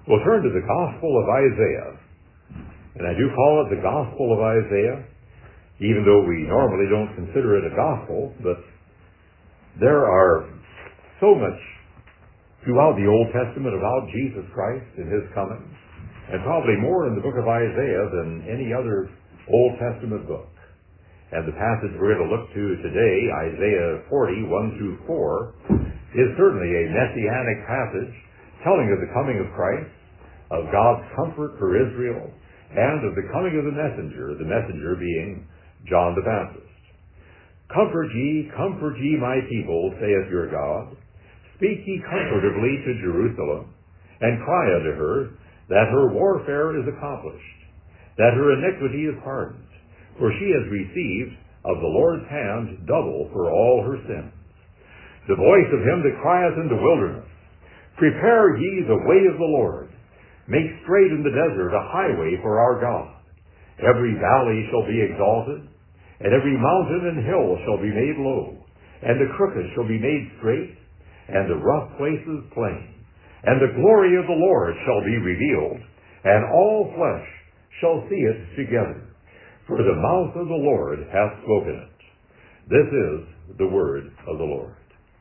We'll turn to the Gospel of Isaiah. And I do call it the Gospel of Isaiah, even though we normally don't consider it a gospel, but there are so much throughout the Old Testament about Jesus Christ and his coming, and probably more in the book of Isaiah than any other Old Testament book. And the passage we're going to look to today, Isaiah 40, 1 through 4, is certainly a messianic passage telling of the coming of Christ, of God's comfort for Israel, and of the coming of the messenger being John the Baptist. Comfort ye my people, saith your God. Speak ye comfortably to Jerusalem, and cry unto her that her warfare is accomplished, that her iniquity is pardoned, for she has received of the Lord's hand double for all her sins. The voice of him that crieth in the wilderness, prepare ye the way of the Lord, make straight in the desert a highway for our God. Every valley shall be exalted, and every mountain and hill shall be made low, and the crooked shall be made straight, and the rough places plain. And the glory of the Lord shall be revealed, and all flesh shall see it together. For the mouth of the Lord hath spoken it. This is the word of the Lord.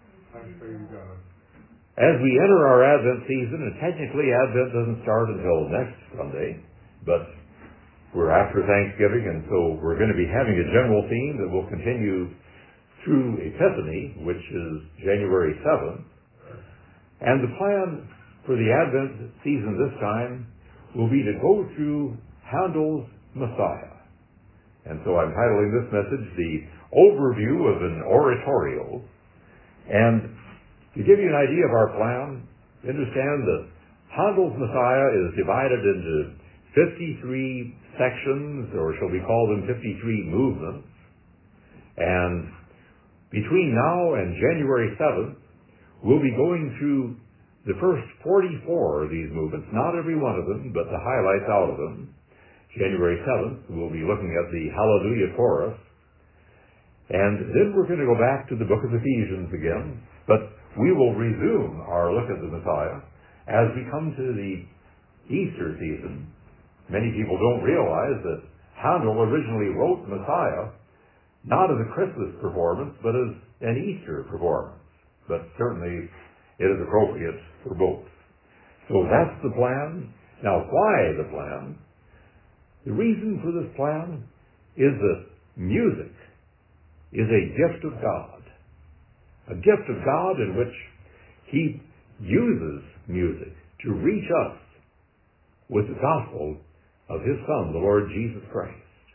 As we enter our Advent season, and technically Advent doesn't start until next Sunday, but we're after Thanksgiving, and so we're going to be having a general theme that will continue through Epiphany, which is January 7th. And the plan for the Advent season this time will be to go through Handel's Messiah. And so I'm titling this message, The Overview of an Oratorio. And to give you an idea of our plan, understand that Handel's Messiah is divided into 53 sections, or shall we call them 53 movements. And between now and January 7th, we'll be going through the first 44 of these movements, not every one of them, but the highlights out of them. January 7th, we'll be looking at the Hallelujah Chorus. And then we're going to go back to the book of Ephesians again, but we will resume our look at the Messiah as we come to the Easter season. Many people don't realize that Handel originally wrote Messiah not as a Christmas performance, but as an Easter performance. But certainly it is appropriate for both. So that's the plan. Now, why the plan? The reason for this plan is that music is a gift of God. A gift of God in which he uses music to reach us with the gospel of his Son, the Lord Jesus Christ.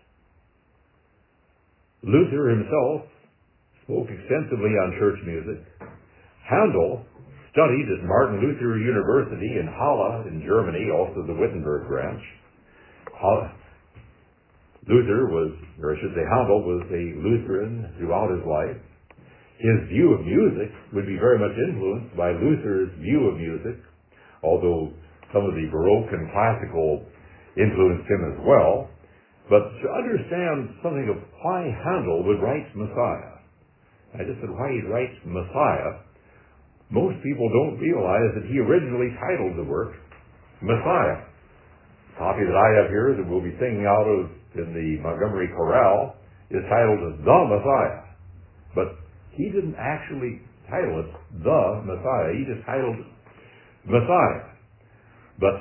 Luther himself spoke extensively on church music. Handel studied at Martin Luther University in Halle in Germany, also the Wittenberg branch. Handel was a Lutheran throughout his life. His view of music would be very much influenced by Luther's view of music, although some of the Baroque and classical influenced him as well. But to understand something of why Handel would write Messiah, I just said why he writes Messiah, most people don't realize that he originally titled the work Messiah. The copy that I have here that we'll be singing out of in the Montgomery Chorale is titled as The Messiah. But he didn't actually title it The Messiah. He just titled it Messiah. But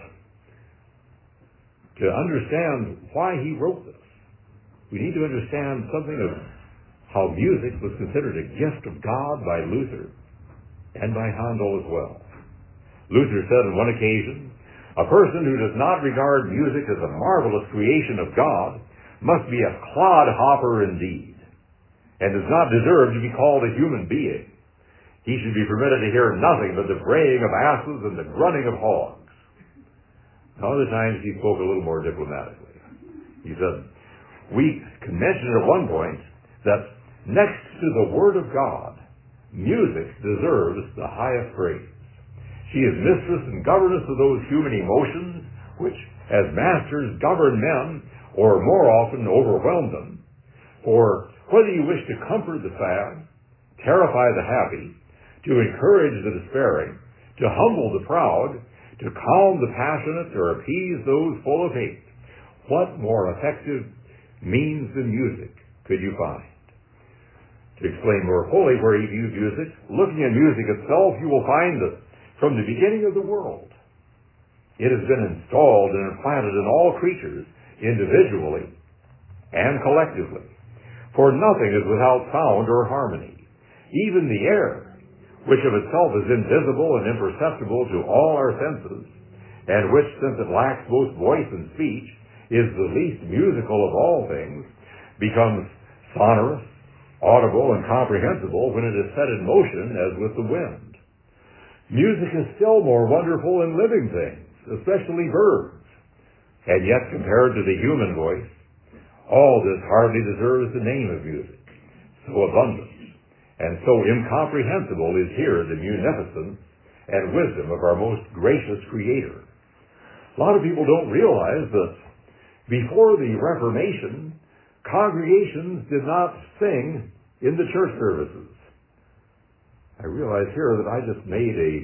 to understand why he wrote this, we need to understand something of how music was considered a gift of God by Luther and by Handel as well. Luther said on one occasion, "A person who does not regard music as a marvelous creation of God must be a clodhopper indeed, and does not deserve to be called a human being. He should be permitted to hear nothing but the braying of asses and the grunting of hogs." Other times he spoke a little more diplomatically. He said, we can mention at one point that next to the Word of God, music deserves the highest praise. She is mistress and governess of those human emotions which, as masters, govern men, or more often overwhelm them. For whether you wish to comfort the sad, terrify the happy, to encourage the despairing, to humble the proud, to calm the passionate or appease those full of hate. What more effective means than music could you find? To explain more fully where he views music, looking at music itself, you will find that from the beginning of the world, it has been installed and implanted in all creatures, individually and collectively. For nothing is without sound or harmony. Even the air, which of itself is invisible and imperceptible to all our senses, and which, since it lacks both voice and speech, is the least musical of all things, becomes sonorous, audible, and comprehensible when it is set in motion as with the wind. Music is still more wonderful in living things, especially birds. And yet, compared to the human voice, all this hardly deserves the name of music. So abundant and so incomprehensible is here the munificence and wisdom of our most gracious Creator. A lot of people don't realize that before the Reformation, congregations did not sing in the church services. I realize here that I just made a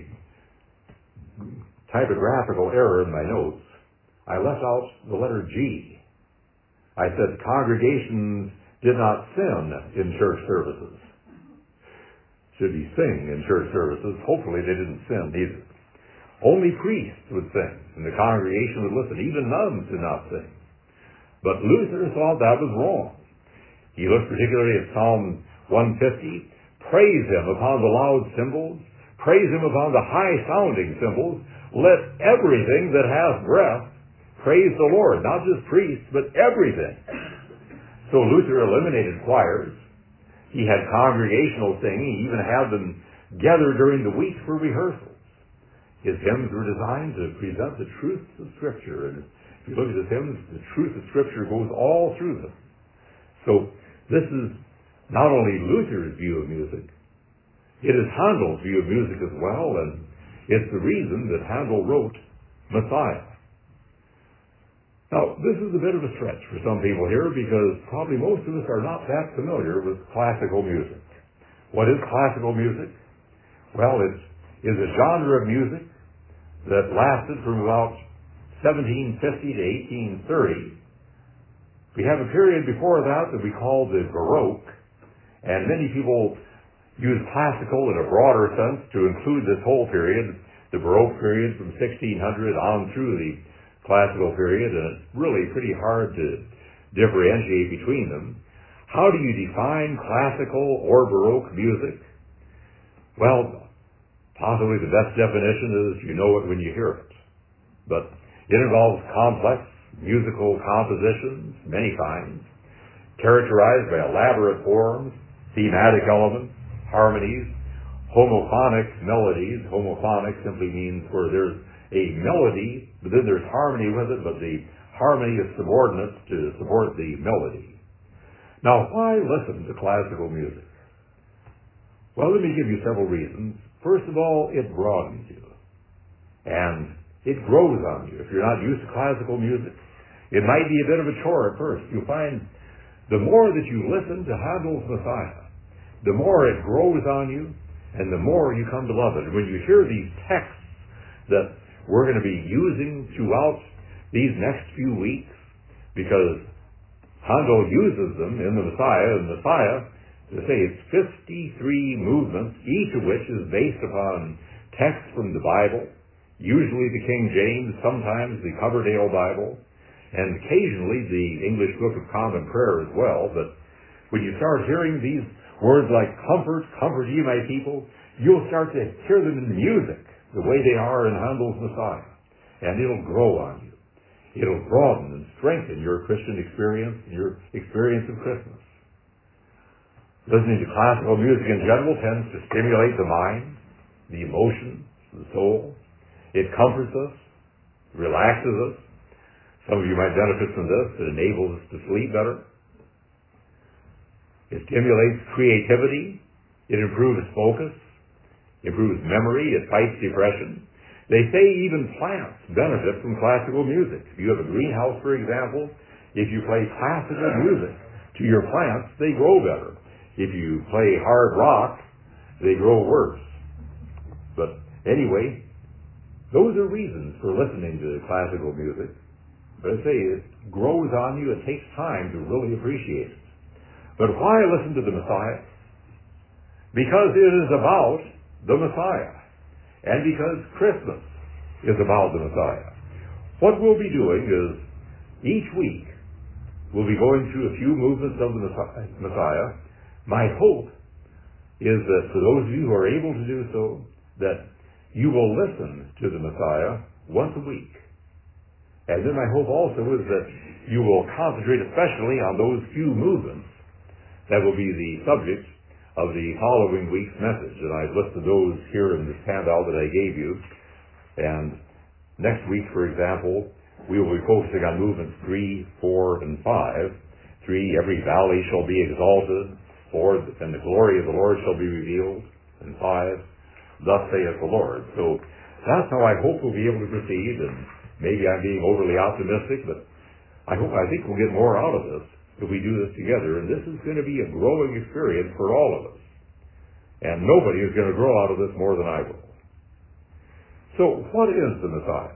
typographical error in my notes. I left out the letter G. I said congregations did not sin in church services. Should be sing in church services. Hopefully they didn't sin either. Only priests would sing, and the congregation would listen. Even nuns did not sing. But Luther thought that was wrong. He looked particularly at Psalm 150. Praise him upon the loud cymbals. Praise him upon the high-sounding cymbals. Let everything that hath breath praise the Lord. Not just priests, but everything. So Luther eliminated choirs. He had congregational singing. He even had them gather during the week for rehearsals. His hymns were designed to present the truths of Scripture. And if you look at his hymns, the truth of Scripture goes all through them. So this is not only Luther's view of music, it is Handel's view of music as well, and it's the reason that Handel wrote Messiah. Now, this is a bit of a stretch for some people here because probably most of us are not that familiar with classical music. What is classical music? Well, it is a genre of music that lasted from about 1750 to 1830. We have a period before that we call the Baroque, and many people use classical in a broader sense to include this whole period, the Baroque period from 1600 on through the classical period, and it's really pretty hard to differentiate between them. How do you define classical or Baroque music? Well, possibly the best definition is you know it when you hear it. But it involves complex musical compositions, many kinds, characterized by elaborate forms, thematic elements, harmonies, homophonic melodies. Homophonic simply means where there's a melody, but then there's harmony with it, but the harmony is subordinate to support the melody. Now, why listen to classical music? Well, let me give you several reasons. First of all, it broadens you, and it grows on you. If you're not used to classical music, it might be a bit of a chore at first. You'll find the more that you listen to Handel's Messiah, the more it grows on you, and the more you come to love it. And when you hear these texts that we're going to be using throughout these next few weeks, because Handel uses them in the Messiah, and the Messiah, to say it's 53 movements, each of which is based upon texts from the Bible, usually the King James, sometimes the Coverdale Bible, and occasionally the English Book of Common Prayer as well. But when you start hearing these words like comfort, comfort ye my people, you'll start to hear them in the music, the way they are in Handel's Messiah. And it'll grow on you. It'll broaden and strengthen your Christian experience and your experience of Christmas. Listening to classical music in general tends to stimulate the mind, the emotions, the soul. It comforts us, relaxes us. Some of you might benefit from this. It enables us to sleep better. It stimulates creativity. It improves focus. Improves memory. It fights depression. They say even plants benefit from classical music. If you have a greenhouse, for example, if you play classical music to your plants, they grow better. If you play hard rock, they grow worse. But anyway, Those are reasons for listening to classical music. But I say, it grows on you. It takes time to really appreciate it. But why listen to the Messiah? Because it is about the Messiah. And because Christmas is about the Messiah. What we'll be doing is, each week, we'll be going through a few movements of the Messiah. My hope is that for those of you who are able to do so, that you will listen to the Messiah once a week. And then my hope also is that you will concentrate especially on those few movements that will be the subject of the following week's message. And I've listed those here in this handout that I gave you. And next week, for example, we will be focusing on movements 3, 4, and 5. 3, every valley shall be exalted. 4, and the glory of the Lord shall be revealed. And 5, thus saith the Lord. So that's how I hope we'll be able to proceed. And maybe I'm being overly optimistic, but I think we'll get more out of this if we do this together. And this is going to be a growing experience for all of us. And nobody is going to grow out of this more than I will. So what is the Messiah?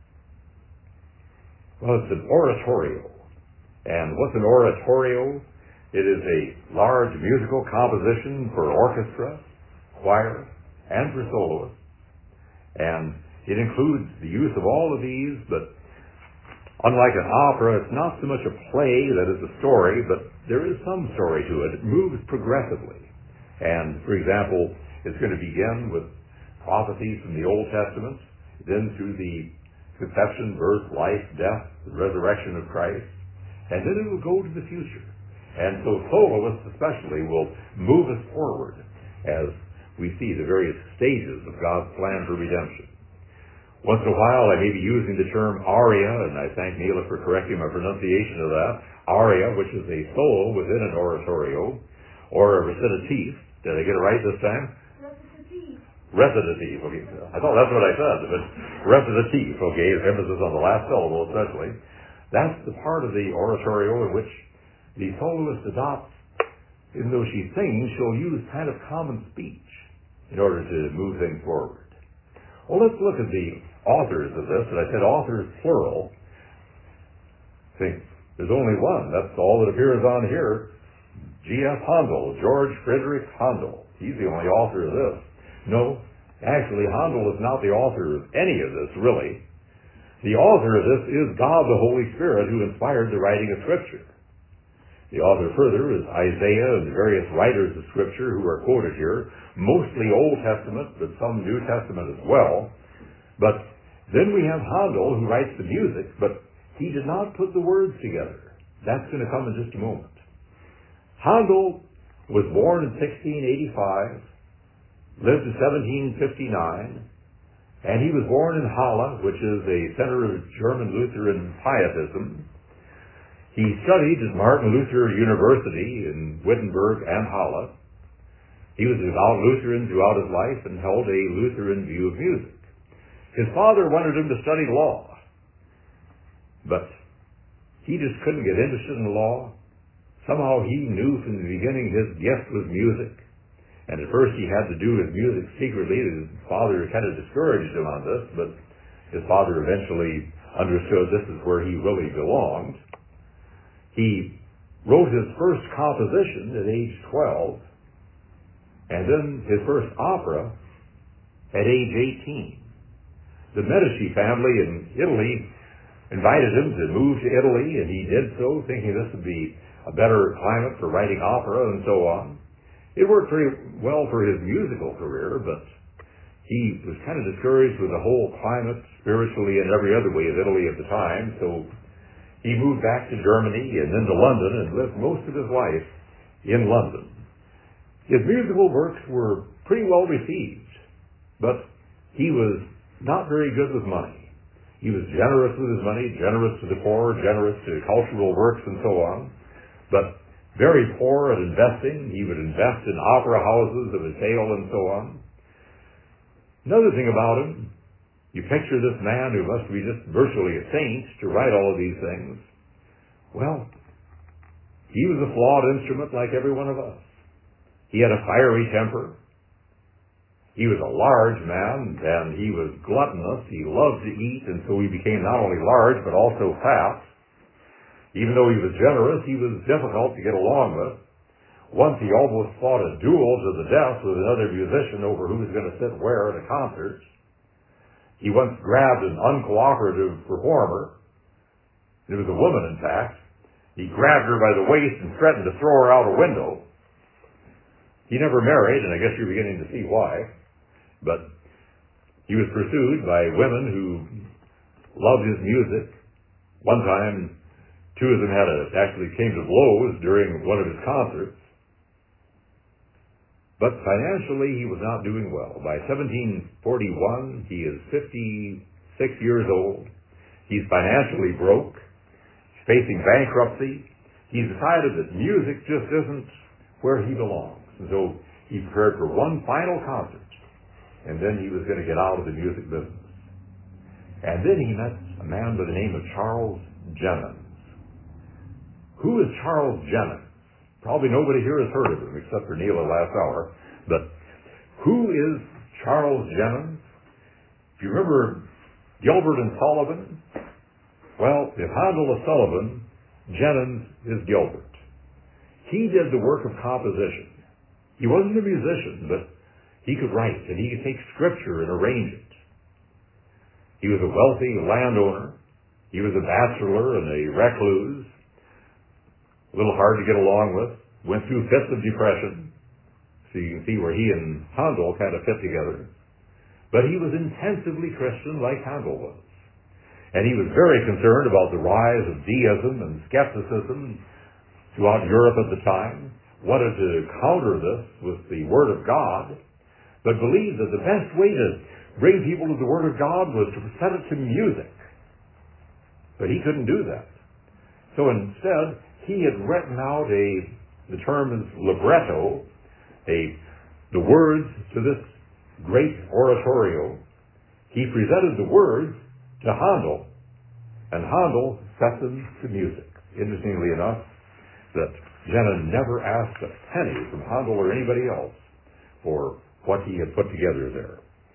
Well, it's an oratorio. And what's an oratorio? It is a large musical composition for orchestra, choir, and for soloists. And it includes the use of all of these, but unlike an opera, it's not so much a play that is a story, but there is some story to it. It moves progressively. And, for example, it's going to begin with prophecies from the Old Testament, then through the conception, birth, life, death, the resurrection of Christ, and then it will go to the future. And so soloists especially will move us forward as we see the various stages of God's plan for redemption. Once in a while I may be using the term aria, and I thank Neela for correcting my pronunciation of that. Aria, which is a solo within an oratorio, or a recitative. Did I get it right this time? Recitative. Okay. I thought that's what I said, but recitative, okay, emphasis on the last syllable especially. That's the part of the oratorio in which the soloist adopts, even though she sings, she'll use kind of common speech in order to move things forward. Well, let's look at the authors of this. And I said authors plural. See, there's only one. That's all that appears on here. G.F. Handel, George Friedrich Handel. He's the only author of this. No, actually, Handel is not the author of any of this, really. The author of this is God the Holy Spirit, who inspired the writing of Scripture. The author further is Isaiah and the various writers of Scripture who are quoted here, mostly Old Testament, but some New Testament as well. But then we have Handel, who writes the music, but he did not put the words together. That's going to come in just a moment. Handel was born in 1685, lived to 1759, and he was born in Halle, which is a center of German Lutheran pietism. He studied at Martin Luther University in Wittenberg and Halle. He was a devout Lutheran throughout his life and held a Lutheran view of music. His father wanted him to study law, but he just couldn't get interested in law. Somehow he knew from the beginning his gift was music. And at first he had to do his music secretly. His father kind of discouraged him on this, but his father eventually understood this is where he really belonged. He wrote his first composition at age 12, and then his first opera at age 18. The Medici family in Italy invited him to move to Italy, and he did so, thinking this would be a better climate for writing opera and so on. It worked pretty well for his musical career, but he was kind of discouraged with the whole climate, spiritually and every other way, of Italy at the time, so he moved back to Germany and then to London and lived most of his life in London. His musical works were pretty well received, but he was not very good with money. He was generous with his money, generous to the poor, generous to cultural works and so on, but very poor at investing. He would invest in opera houses of his sale and so on. Another thing about him, you picture this man who must be just virtually a saint to write all of these things. Well, he was a flawed instrument like every one of us. He had a fiery temper. He He was a large man, and he was gluttonous. He loved to eat, and so he became not only large, but also fat. Even though he was generous, he was difficult to get along with. Once he almost fought a duel to the death with another musician over who was going to sit where at a concert. He once grabbed an uncooperative performer. It was a woman, in fact. He grabbed her by the waist and threatened to throw her out a window. He never married, and I guess you're beginning to see why. But he was pursued by women who loved his music. One time, two of them actually came to blows during one of his concerts. But financially, he was not doing well. By 1741, he is 56 years old. He's financially broke. He's facing bankruptcy. He's decided that music just isn't where he belongs. And so he prepared for one final concert. And then he was going to get out of the music business. And then he met a man by the name of Charles Jennens. Who is Charles Jennens? Probably nobody here has heard of him except for Neil at last hour. But who is Charles Jennens? If you remember Gilbert and Sullivan, well, if Handel is Sullivan, Jennens is Gilbert. He did the work of composition. He wasn't a musician, but he could write, and he could take scripture and arrange it. He was a wealthy landowner. He was a bachelor and a recluse. A little hard to get along with. Went through fits of depression. So you can see where he and Handel kind of fit together. But he was intensively Christian like Handel was. And he was very concerned about the rise of deism and skepticism throughout Europe at the time. Wanted to counter this with the Word of God, but believed that the best way to bring people to the Word of God was to set it to music. But he couldn't do that. So instead, he had written out the term is libretto, the words to this great oratorio. He presented the words to Handel, and Handel set them to music. Interestingly enough, that Jennens never asked a penny from Handel or anybody else for what he had put together there.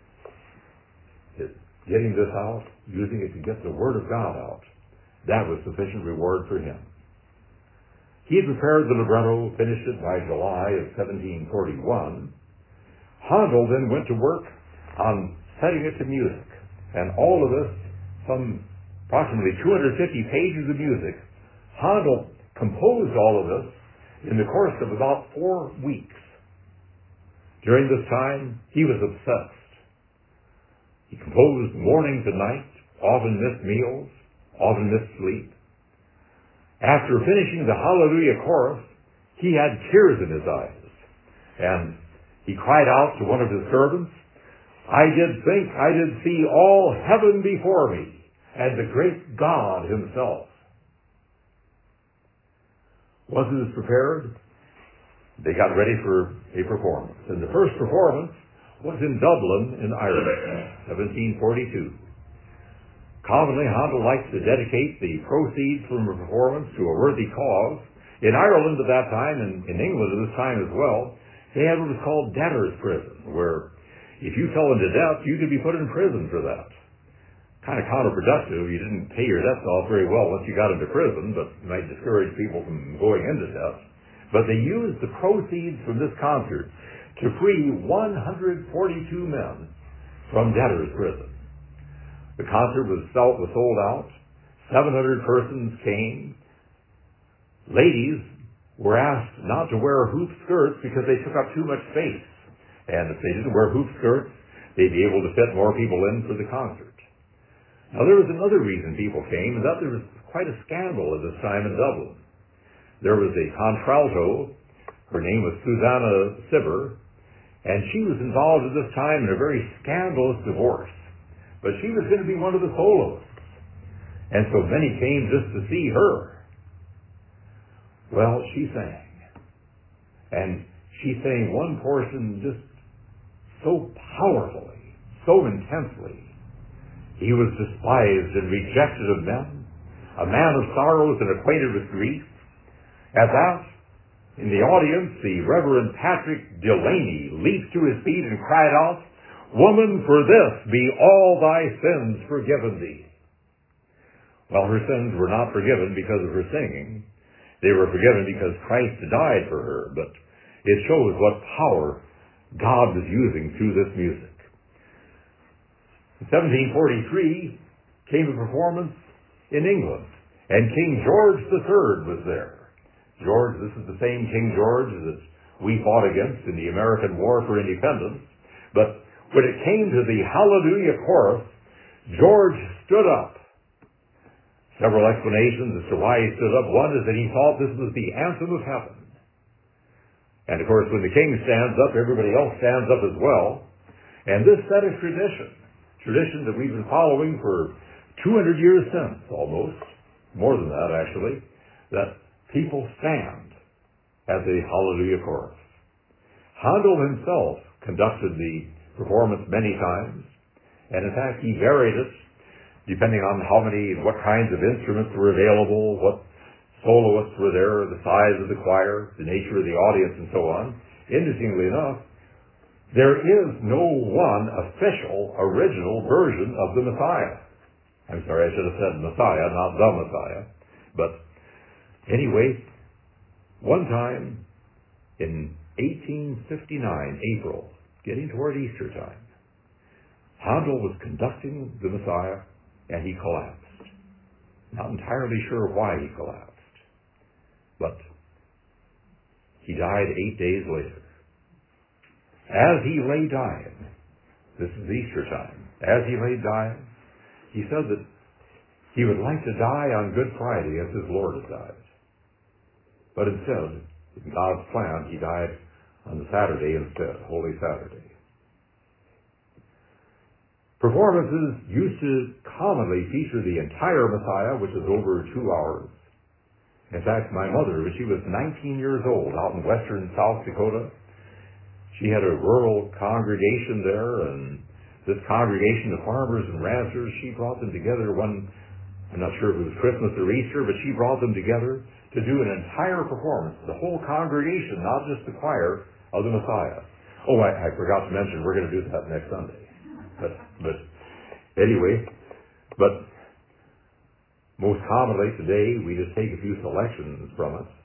Getting this out, using it to get the Word of God out, that was sufficient reward for him. He had prepared the libretto, finished it by July of 1741. Handel then went to work on setting it to music. And all of this, some approximately 250 pages of music, Handel composed all of this in the course of about 4 weeks. During this time, he was obsessed. He composed morning to night, often missed meals, often missed sleep. After finishing the Hallelujah chorus, he had tears in his eyes. And he cried out to one of his servants, "I did think I did see all heaven before me, and the great God himself." Once it was prepared, they got ready for a performance. And the first performance was in Dublin in Ireland, 1742. Commonly, Handel liked to dedicate the proceeds from a performance to a worthy cause. In Ireland at that time, and in England at this time as well, they had what was called debtor's prison, where if you fell into debt, you could be put in prison for that. Kind of counterproductive. You didn't pay your debts off very well once you got into prison, but it might discourage people from going into debt. But they used the proceeds from this concert to free 142 men from debtor's prison. The concert was sold out. 700 persons came. Ladies were asked not to wear hoop skirts because they took up too much space. And if they didn't wear hoop skirts, they'd be able to fit more people in for the concert. Now, there was another reason people came, and that there was quite a scandal at this time in Dublin. There was a contralto. Her name was Susanna Sibber, and she was involved at this time in a very scandalous divorce. But she was going to be one of the soloists. And so many came just to see her. Well, she sang. And she sang one portion just so powerfully, so intensely. He was despised and rejected of men, a man of sorrows and acquainted with grief. At that, in the audience, the Reverend Patrick Delaney leaped to his feet and cried out, Woman, for this be all thy sins forgiven thee. Well, her sins were not forgiven because of her singing. They were forgiven because Christ died for her, but it shows what power God was using through this music. In 1743 came a performance in England, and King George III was there. George, this is the same King George that we fought against in the American War for Independence. But when it came to the Hallelujah chorus, George stood up. Several explanations as to why he stood up. One is that he thought this was the anthem of heaven. And of course, when the king stands up, everybody else stands up as well. And this set a tradition that we've been following for 200 years since, almost. More than that, actually. That people stand at the Hallelujah chorus. Handel himself conducted the performance many times. And in fact, he varied it depending on what kinds of instruments were available, what soloists were there, the size of the choir, the nature of the audience, and so on. Interestingly enough, there is no one official, original version of the Messiah. I'm sorry, I should have said Messiah, not the Messiah. But anyway, one time in 1859, April, getting toward Easter time, Handel was conducting the Messiah, and he collapsed. Not entirely sure why he collapsed, but he died 8 days later. As he lay dying, this is Easter time, as he lay dying, he said that he would like to die on Good Friday as his Lord had died. But instead, in God's plan, he died on the Saturday instead, Holy Saturday. Performances used to commonly feature the entire Messiah, which is over 2 hours. In fact, my mother, when she was 19 years old out in western South Dakota, she had a rural congregation there, and this congregation of farmers and ranchers, she brought them together I'm not sure if it was Christmas or Easter, but she brought them together to do an entire performance, the whole congregation, not just the choir, of the Messiah. Oh, I forgot to mention, we're going to do that next Sunday. But anyway, most commonly today, we just take a few selections from it.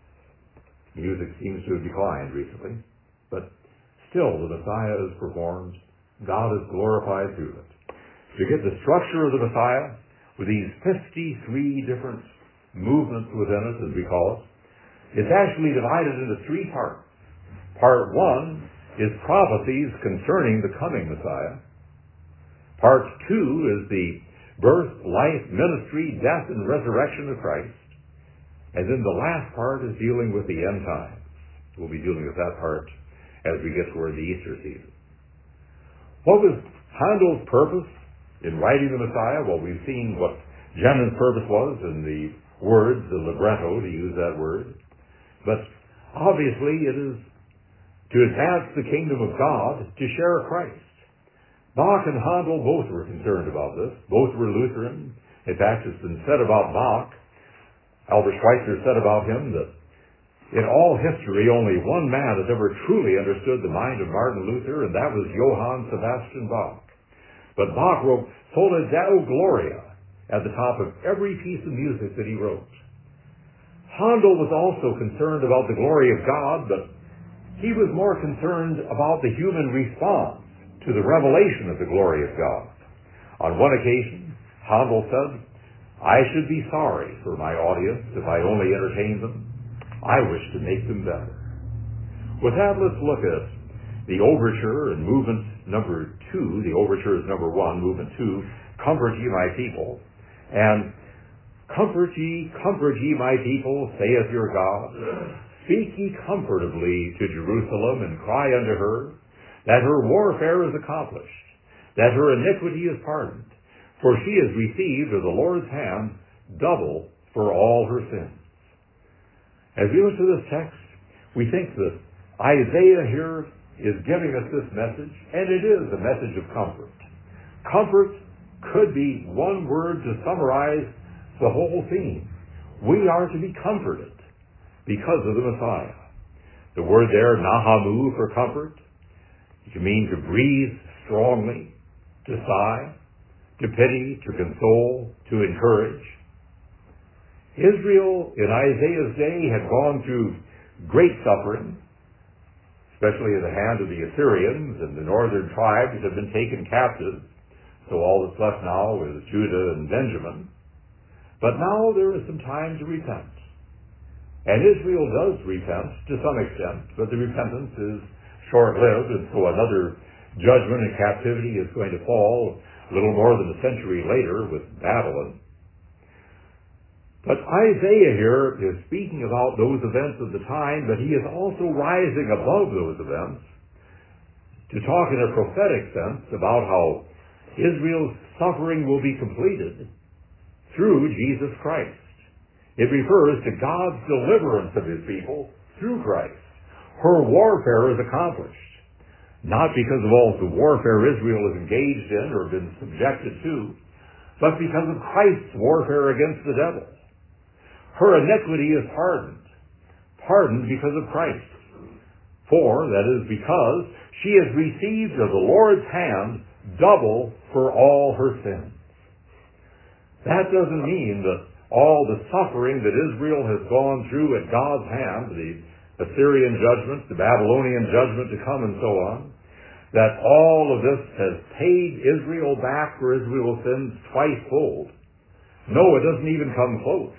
Music seems to have declined recently, but still the Messiah is performed. God is glorified through it. To get the structure of the Messiah, with these 53 different movements within it, as we call it, it's actually divided into 3 parts. Part 1 is prophecies concerning the coming Messiah. Part 2 is the birth, life, ministry, death, and resurrection of Christ. And then the last part is dealing with the end times. We'll be dealing with that part as we get toward the Easter season. What was Handel's purpose in writing the Messiah? Well, we've seen what Jennens' purpose was in the words, the libretto, to use that word. But obviously it is to advance the kingdom of God, to share Christ. Bach and Handel both were concerned about this. Both were Lutheran. In fact, it's been said about Bach, Albert Schweitzer said about him, that in all history only one man has ever truly understood the mind of Martin Luther, and that was Johann Sebastian Bach. But Bach wrote Soli Deo Gloria at the top of every piece of music that he wrote. Handel was also concerned about the glory of God, but he was more concerned about the human response to the revelation of the glory of God. On one occasion, Handel said, "I should be sorry for my audience if I only entertain them. I wish to make them better." With that, let's look at the overture and movement number 2. The overture is number 1, movement 2, "Comfort ye my people." And comfort ye, my people, saith your God. Speak ye comfortably to Jerusalem, and cry unto her, that her warfare is accomplished, that her iniquity is pardoned, for she has received of the Lord's hand double for all her sins. As we look to this text, we think that Isaiah here is giving us this message, and it is a message of comfort. Comfort could be one word to summarize the whole theme. We are to be comforted because of the Messiah. The word there, nahamu, for comfort, it can mean to breathe strongly, to sigh, to pity, to console, to encourage. Israel in Isaiah's day had gone through great suffering, especially at the hand of the Assyrians, and the northern tribes had been taken captive. So all that's left now is Judah and Benjamin. But now there is some time to repent. And Israel does repent to some extent, but the repentance is short-lived, and so another judgment and captivity is going to fall a little more than a century later with Babylon. But Isaiah here is speaking about those events of the time, but he is also rising above those events to talk in a prophetic sense about how Israel's suffering will be completed through Jesus Christ. It refers to God's deliverance of his people through Christ. Her warfare is accomplished, not because of all the warfare Israel is engaged in or been subjected to, but because of Christ's warfare against the devil. Her iniquity is pardoned because of Christ. For, that is because, she has received of the Lord's hand double for all her sins. That doesn't mean that all the suffering that Israel has gone through at God's hand, the Assyrian judgment, the Babylonian judgment to come and so on, that all of this has paid Israel back for Israel's sins twice-fold. No, it doesn't even come close.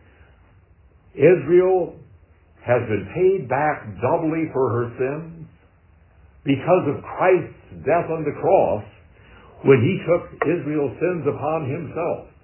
Israel has been paid back doubly for her sins because of Christ's death on the cross when he took Israel's sins upon himself.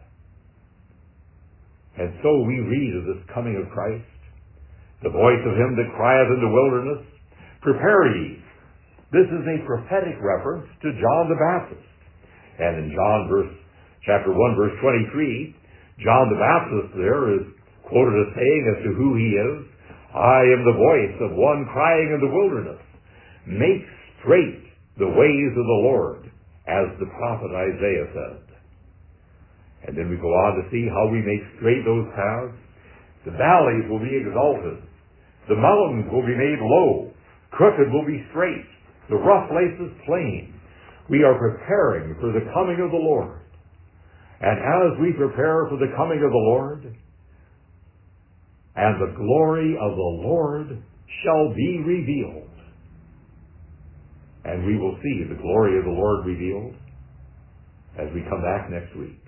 And so we read of this coming of Christ, the voice of him that crieth in the wilderness, prepare ye. This is a prophetic reference to John the Baptist. And in chapter 1, verse 23, John the Baptist there is quoted as saying as to who he is, I am the voice of one crying in the wilderness, make straight the ways of the Lord, as the prophet Isaiah said. And then we go on to see how we make straight those paths. The valleys will be exalted. The mountains will be made low. Crooked will be straight. The rough places plain. We are preparing for the coming of the Lord. And as we prepare for the coming of the Lord, and the glory of the Lord shall be revealed. And we will see the glory of the Lord revealed as we come back next week.